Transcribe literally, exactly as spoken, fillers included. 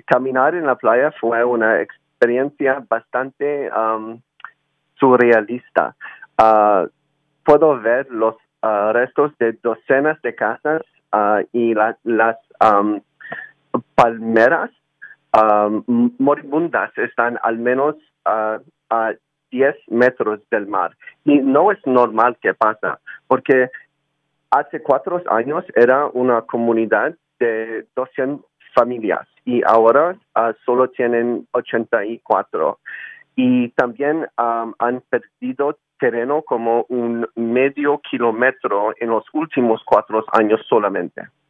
caminar en la playa fue una experiencia bastante um, surrealista. Uh, puedo ver los uh, restos de docenas de casas uh, y la, las um, palmeras um, moribundas están al menos uh, a diez metros del mar. Y no es normal que pasa, porque hace cuatro años era una comunidad de doscientas familias y ahora uh, solo tienen ochenta y cuatro. Y también um, han perdido terreno como un medio kilómetro en los últimos cuatro años solamente.